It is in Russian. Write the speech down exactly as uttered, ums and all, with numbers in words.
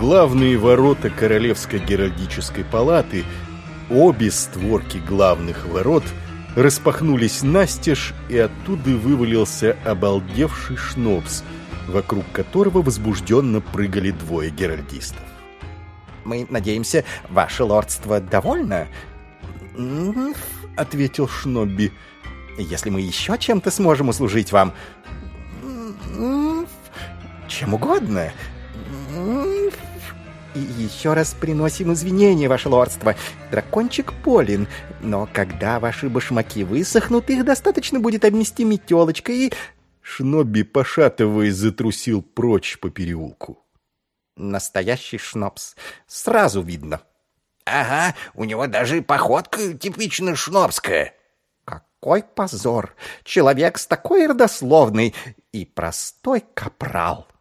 главные ворота Королевской геральдической палаты, обе створки главных ворот распахнулись настежь, и оттуда вывалился обалдевший Шнобс, вокруг которого возбужденно прыгали двое геральдистов. «Мы надеемся, ваше лордство довольно?» — ответил Шнобби. «Если мы еще чем-то сможем услужить вам...» «Чем угодно...» «И еще раз приносим извинения, ваше лордство. Дракончик болен, но когда ваши башмаки высохнут, их достаточно будет обнести метелочкой и...» Шнобби, пошатываясь, затрусил прочь по переулку. «Настоящий Шнобс. Сразу видно». «Ага, у него даже походка типично шнобская». «Какой позор! Человек с такой родословной и простой капрал!»